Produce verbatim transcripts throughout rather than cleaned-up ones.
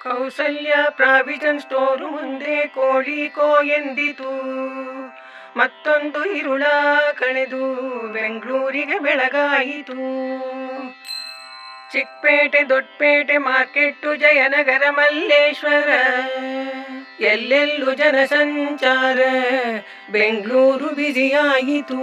Kausalya provision store ಮುಂದೆ ಕೋಳಿಕೋ ಎಂದಿತು. ಮತ್ತೊಂದು ಇರುಳ ಕಳೆದು ಬೆಂಗಳೂರಿಗೆ ಬೆಳಗಾಯಿತು. ಚಿಕ್ಕಪೇಟೆ ದೊಡ್ಡಪೇಟೆ ಮಾರ್ಕೆಟ್ಟು ಜಯನಗರ ಮಲ್ಲೇಶ್ವರ ಎಲ್ಲೆಲ್ಲೂ ಜನಸಂಚಾರ ಬೆಂಗಳೂರು ಬಿಜಿಯಾಯಿತು.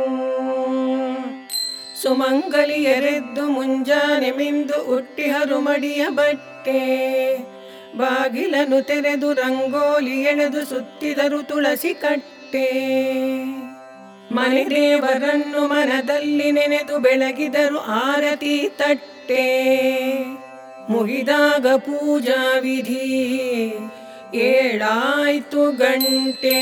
ಸುಮಂಗಲಿಯರೆದ್ದು ಮುಂಜಾನೆ ಮಿಂದು ಉಟ್ಟಿಹರು ಮಡಿಯ ಬಟ್ಟೆ. ಬಾಗಿಲನ್ನು ತೆರೆದು ರಂಗೋಲಿ ಎಳೆದು ಸುತ್ತಿದರು ತುಳಸಿ ಕಟ್ಟೆ. ಮನೆ ದೇವರನ್ನು ಮನದಲ್ಲಿ ನೆನೆದು ಬೆಳಗಿದರು ಆರತಿ ತಟ್ಟೆ. ಮುಗಿದಾಗ ಪೂಜಾ ವಿಧಿ ಏಳಾಯ್ತು ಗಂಟೆ.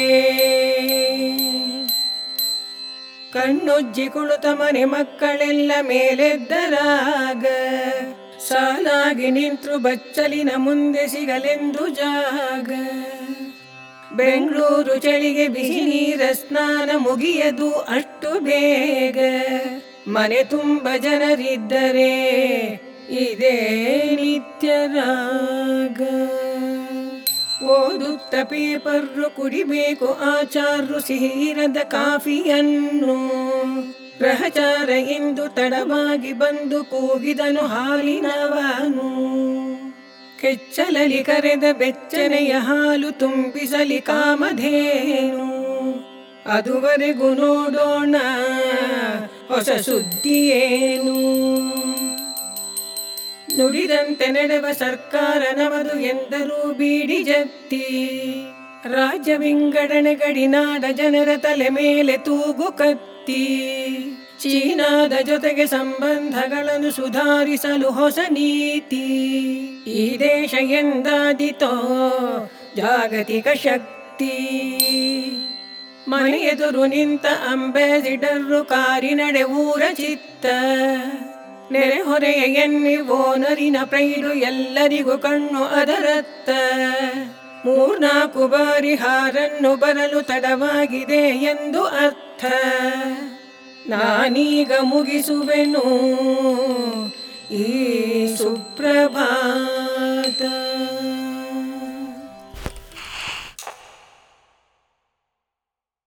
ಕಣ್ಣುಜ್ಜಿ ಕುಳಿತ ಮನೆ ಮಕ್ಕಳೆಲ್ಲ ಮೇಲೆದ್ದರಾಗ ಸಾಲಾಗಿ ನಿಂತ್ರು ಬಚ್ಚಲಿನ ಮುಂದೆ ಸಿಗಲೆಂದು ಜಾಗ. ಬೆಂಗಳೂರು ಚಳಿಗೆ ಬಿಸಿ ನೀರ ಸ್ನಾನ ಮುಗಿಯದು ಅಷ್ಟು ಬೇಗ. ಮನೆ ತುಂಬ ಜನರಿದ್ದರೆ ಇದೇ ನಿತ್ಯ ರಾಗ. ಓದುತ್ತ ಪೇಪರ್ರು ಕುಡಿಬೇಕು ಆಚಾರ್ರು ಸಿಹಿರದ ಕಾಫಿಯನ್ನು. ಗ್ರಹಚಾರ ಎಂದು ತಡವಾಗಿ ಬಂದು ಕೂಗಿದನು ಹಾಲಿನವನು. ಕೆಚ್ಚಲಲಿ ಕರೆದ ಬೆಚ್ಚನೆಯ ಹಾಲು ತುಂಬಿಸಲಿ ಕಾಮಧೇನು. ಅದುವರೆಗೂ ನೋಡೋಣ ಹೊಸ ಸುದ್ದಿಯೇನು. ನುಡಿದಂತೆ ನಡೆವ ಸರ್ಕಾರ ನಮದು ಎಂದರೂ ಬೀಡಿ ಜತ್ತಿ. ರಾಜ್ಯ ವಿಂಗಡಣೆ ಗಡಿನಾಡ ಜನರ ತಲೆ ಮೇಲೆ ತೂಗು ಕತ್ತಿ. ಚೀನಾದ ಜೊತೆಗೆ ಸಂಬಂಧಗಳನ್ನು ಸುಧಾರಿಸಲು ಹೊಸ ನೀತಿ. ಈ ದೇಶ ಎಂದಾದಿತೋ ಜಾಗತಿಕ ಶಕ್ತಿ. ಮನೆ ಎದುರು ನಿಂತ ಅಂಬಾಸಿಡರ್ರು ಕಾರಿನಡೆ ಊರ ಚಿತ್ತ. ನೆರೆಹೊರೆಯ ಎನ್ನಿ ಓನರಿನ ಪ್ರೈಡು ಎಲ್ಲರಿಗೂ ಕಣ್ಣು ಅದರತ್ತ. ಮೂರ್ನಾಲ್ಕು ಬಾರಿ ಹಾರನ್ನು ಬರಲು ತಡವಾಗಿದೆ ಎಂದು ಅರ್ಥ. ನಾನೀಗ ಮುಗಿಸುವೆನು ಈ ಸುಪ್ರಭಾತ.